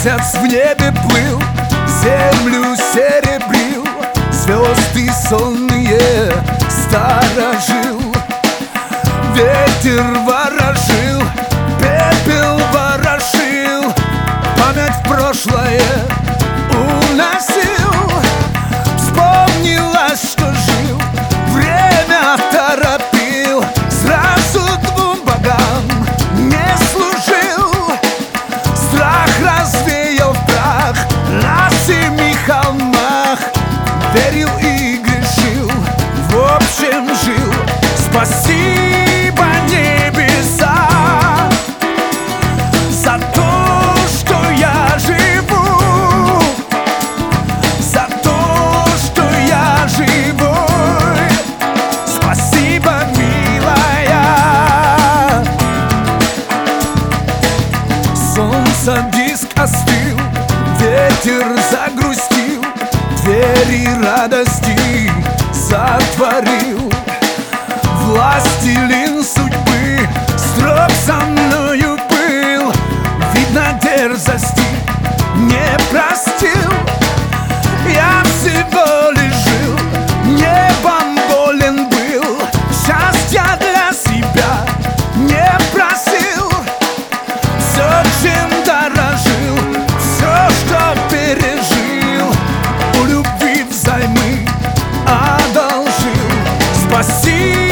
Месяц в небе плыл, землю серебрил, звезды сонные сторожил. Ветер ворожил, пепел ворошил, память в прошлое уносил. Вспомнилось, что жил, время торопил, сразу двум богам не служил. Страх развеял прах на семи холмах, верил и грешил, в общем жил. Спасибо, небеса, за то, что я живу, за то, что я живой. Спасибо, милая. Солнце диск остыл, ветер загрустил, двери радости затворил. Властелин судьбы строг со мною был, видно, дерзости не простил. Я всего лишь жил, небом болен был, счастья для себя не просил. Все, чем дорожил, все, что пережил, у любви взаймы одолжил. Спасибо.